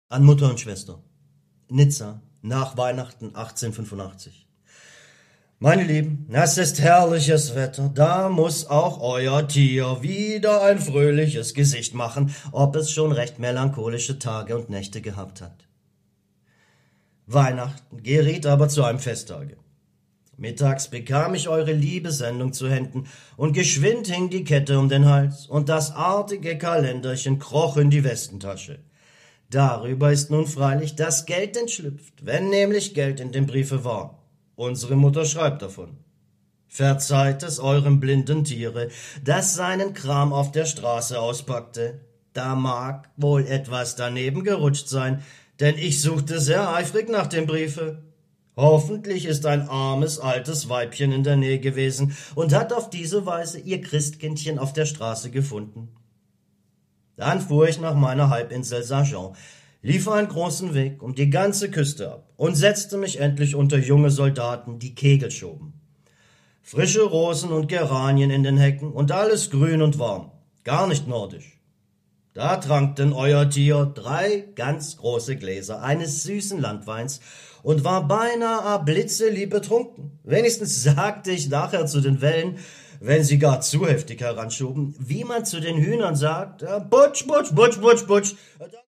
An Mutter und Schwester. Nizza, nach Weihnachten 1885. Meine Lieben, es ist herrliches Wetter, da muss auch euer Tier wieder ein fröhliches Gesicht machen, ob es schon recht melancholische Tage und Nächte gehabt hat. Weihnachten geriet aber zu einem Festtage. Mittags bekam ich eure Liebessendung zu Händen, und geschwind hing die Kette um den Hals, und das artige Kalenderchen kroch in die Westentasche. Darüber ist nun freilich das Geld entschlüpft, wenn nämlich Geld in dem Briefe war. Unsere Mutter schreibt davon. Verzeiht es eurem blinden Tiere, das seinen Kram auf der Straße auspackte. Da mag wohl etwas daneben gerutscht sein, denn ich suchte sehr eifrig nach dem Briefe. Hoffentlich ist ein armes, altes Weibchen in der Nähe gewesen und hat auf diese Weise ihr Christkindchen auf der Straße gefunden. Dann fuhr ich nach meiner Halbinsel Saint-Jean, lief einen großen Weg um die ganze Küste ab und setzte mich endlich unter junge Soldaten, die Kegel schoben. Frische Rosen und Geranien in den Hecken und alles grün und warm, gar nicht nordisch. Da trank denn euer Tier 3 ganz große Gläser eines süßen Landweins und war beinahe blitzelieb betrunken. Wenigstens sagte ich nachher zu den Wellen, wenn sie gar zu heftig heranschoben, wie man zu den Hühnern sagt, Butsch, Butsch, Butsch, Butsch, Butsch.